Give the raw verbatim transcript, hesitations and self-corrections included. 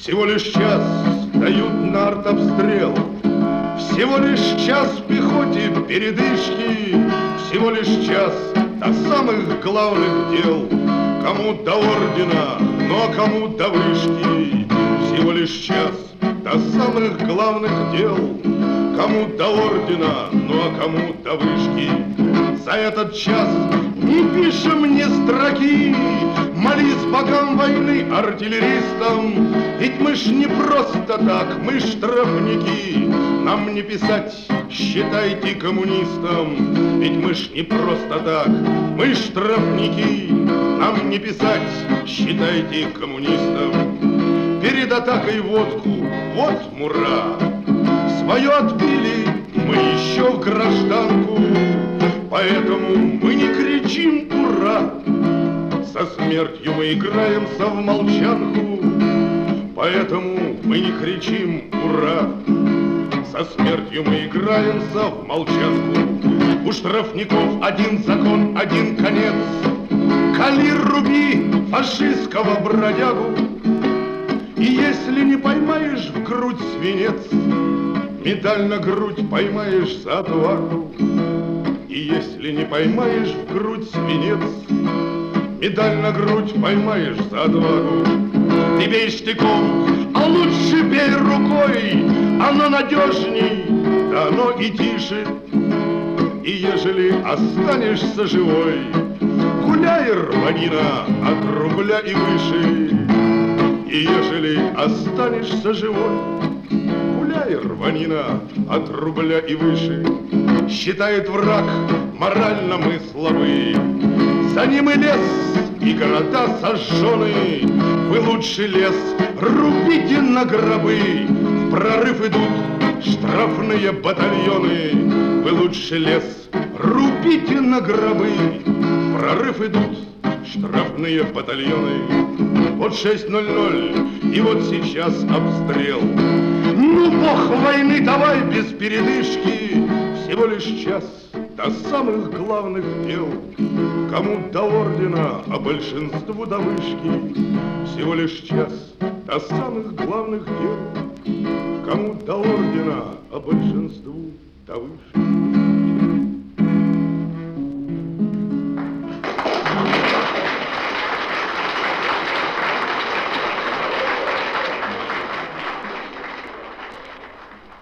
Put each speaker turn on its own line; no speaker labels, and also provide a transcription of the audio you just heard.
Всего лишь час дают на артобстрел, всего лишь час в пехоте передышки, всего лишь час до самых главных дел. Кому до ордена, но кому до вышки, всего лишь час до самых главных дел. Кому до ордена, ну а кому до вышки. За этот час не пишем ни строки, молись богам войны, артиллеристам. Ведь мы ж не просто так, мы штрафники. Нам не писать, считайте коммунистам. Ведь мы ж не просто так, мы штрафники. Нам не писать, считайте коммунистам. Перед атакой водку, вот мура. Свое отпили мы еще в гражданку, поэтому мы не кричим «Ура!». Со смертью мы играемся в молчанку, поэтому мы не кричим «Ура!». Со смертью мы играемся в молчанку. У штрафников один закон, один конец. Кали, руби фашистского бродягу, и если не поймаешь в грудь свинец, медаль на грудь поймаешь за отвагу. И если не поймаешь в грудь свинец, медаль на грудь поймаешь за отвагу. Ты бей штыком, а лучше бей рукой, оно надежней, да оно и тише. И ежели останешься живой, гуляй, рванина, от рубля и выше. И ежели останешься живой, гуляй, рванина, от рубля и выше. Считает враг, морально мы слабы, за ним и лес, и города сожжены. Вы лучше лес рубите на гробы, в прорыв идут штрафные батальоны. Вы лучше лес рубите на гробы, в прорыв идут штрафные батальоны. Вот шесть ноль ноль, и вот сейчас обстрел. Ну, бог войны, давай без передышки. Всего лишь час до самых главных дел. Кому до ордена, а большинству до вышки. Всего лишь час до самых главных дел. Кому до ордена, а большинству до вышки.